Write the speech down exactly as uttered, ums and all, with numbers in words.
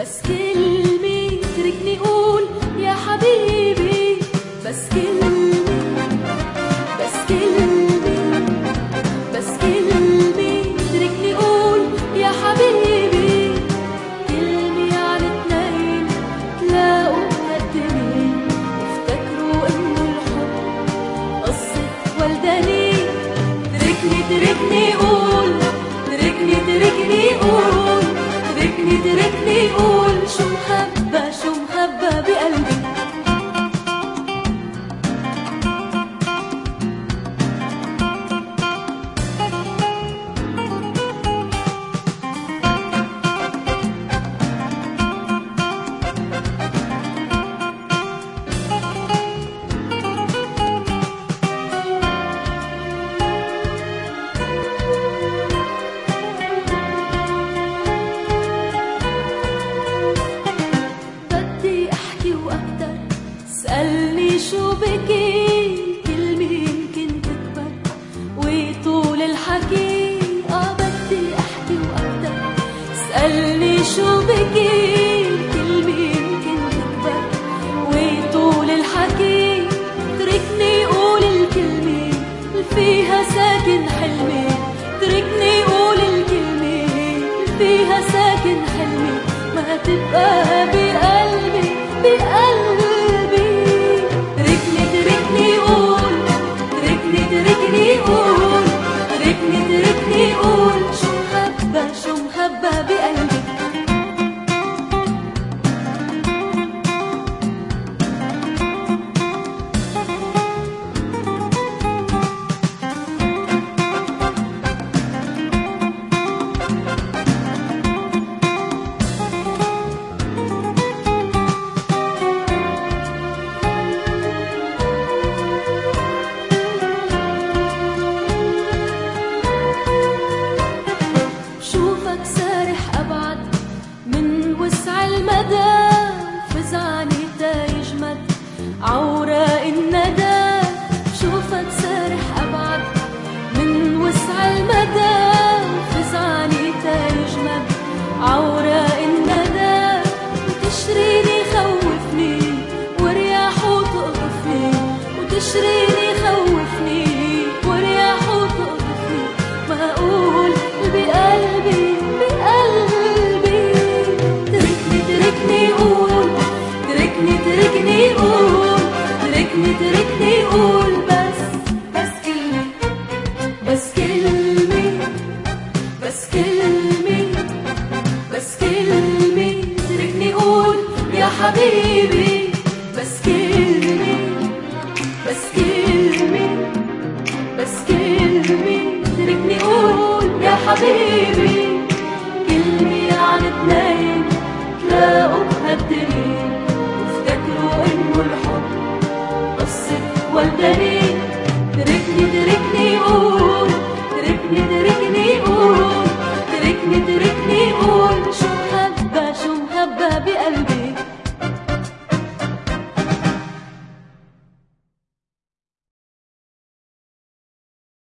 بس كلمة تركني أقول يا حبيبي، بس كلمة بس كلمة بس كلمة تركني أقول يا حبيبي. كلمة عن اتنين تلاقوا مقدمين وافتكروا إنه الحب قصة ولدانين. تركني تركني قول، تركني تركني قول، تركني تركني قول شو محبة شو محبة بقلبي. اسألني شو بكي، كلمة يمكن تكبر وطول الحكي. اه بدي احكي واكتر. اسألني شو بكي، كلمة يمكن تكبر وطول الحكي. تركني قول الكلمة فيها ساكن حلمي، تركني قول الكلمة فيها ساكن حلمي. ما تبقى بقلبي بقلبي. تركني قول، تركني قول، تركني تركني قول شو محبة شو محبة بقلبي. المدى فزعني دا يجمد عوراق الندى. شوفك سارح أبعد من وسع المدى، فزعني دا يجمد عوراق الندى. وتشريني خوفني ورياحه تقطفني، وتشريني خوفني ورياحه تقطفني. ما أقول بقلبي بقلبي. تركني قول، تركني تركني قول، تركني تركني قول بس بس كلمة بس كلمة بس كلمة بس كلمة. تركني قول يا حبيبي، بس كلمة بس كلمة بس كلمة. تركني قول يا حبيبي. كلمة عن اتنين تلاقوا مهدرين وافتكروا انه الحب قصة ولدانين.